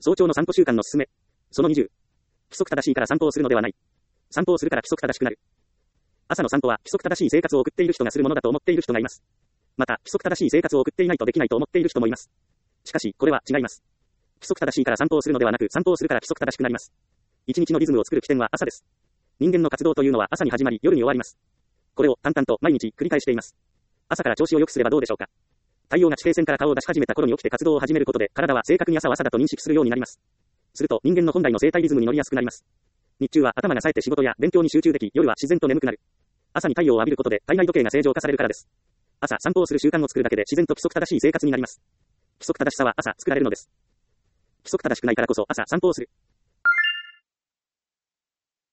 早朝の散歩習慣のすすめ。その20。規則正しいから散歩をするのではない。散歩をするから規則正しくなる。朝の散歩は規則正しい生活を送っている人がするものだと思っている人がいます。また、規則正しい生活を送っていないとできないと思っている人もいます。しかし、これは違います。規則正しいから散歩をするのではなく、散歩をするから規則正しくなります。一日のリズムを作る起点は朝です。人間の活動というのは朝に始まり、夜に終わります。これを淡々と毎日繰り返しています。朝から調子を良くすればどうでしょうか。太陽が地平線から顔を出し始めた頃に起きて活動を始めることで、体は正確に朝は朝だと認識するようになります。すると、人間の本来の生態リズムに乗りやすくなります。日中は頭が冴えて仕事や勉強に集中でき、夜は自然と眠くなる。朝に太陽を浴びることで体内時計が正常化されるからです。朝散歩をする習慣を作るだけで自然と規則正しい生活になります。規則正しさは朝作られるのです。規則正しくないからこそ朝散歩をする。